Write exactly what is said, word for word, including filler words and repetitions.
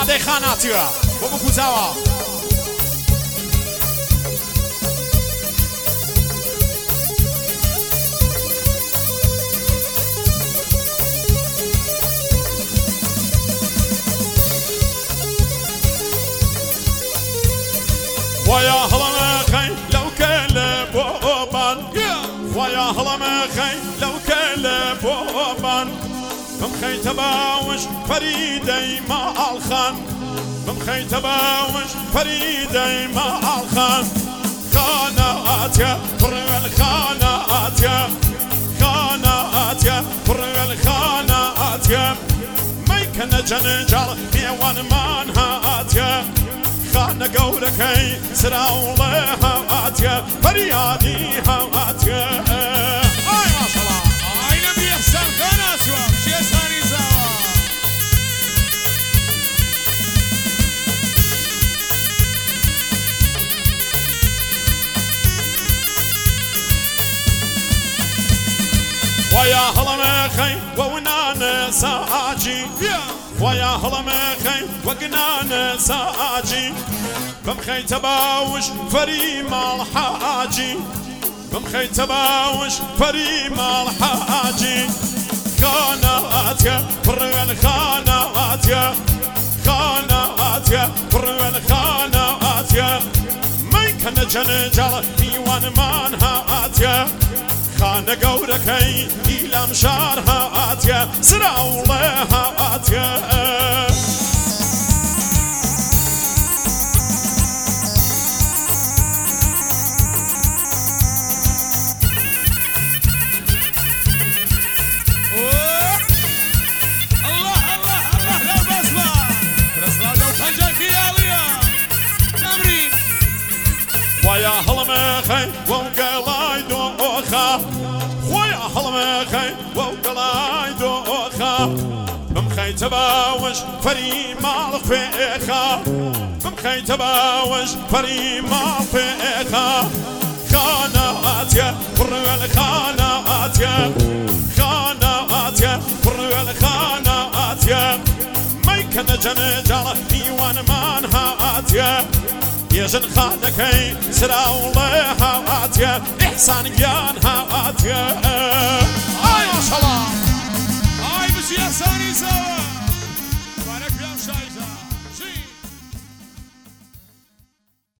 سەدەی خاناتیوە بۆ بکوزاوە ويا هلا خي لو كلب وبان ويا هلا خي لو كلب وبان بمخي تباوش فريدي ما الخان بمخي تباوش فريدي ما الخان خانات يا فرغ الخانات يا خانات يا فرغ الخانات يا ما يكن جنجال ميوان مانهات يا خانة قولكي سراولي هاتيا فريادي هاتيا آي ما شاء الله آي نبي إحسان خانات شوام شي ثاني زاوا ويا هلا مخي وونان ساجي ويا هلا مخي وقنان ساجي بمخي تباوش فريم الحاجي بمخي تباوش فريم الحاجي خانات يا فرغن خانات يا خانات يا فرغن خانات يا ما يكن جنجال ديوان مانهات يا خانة قوركي إلى مشار هاتيا سراولي هاتيا الله الله الله لا بسمع رسلا لو خجاكي يا تمرين ويا هلمخي وقلاي دوخا ويا هلمخي وقلاي دوخا بمخي تباوش فريم الفيخا بمخي تباوش فريم الفيخا خانات يا فرغ الخانات يا خانات يا فرغ الخانات يا ما يكن جنجال ديوان مانهات يا يجن خانكي سراولي هاتيا إحسان جان هاتيا آي ما شاء الله آي بشي ثاني زاوا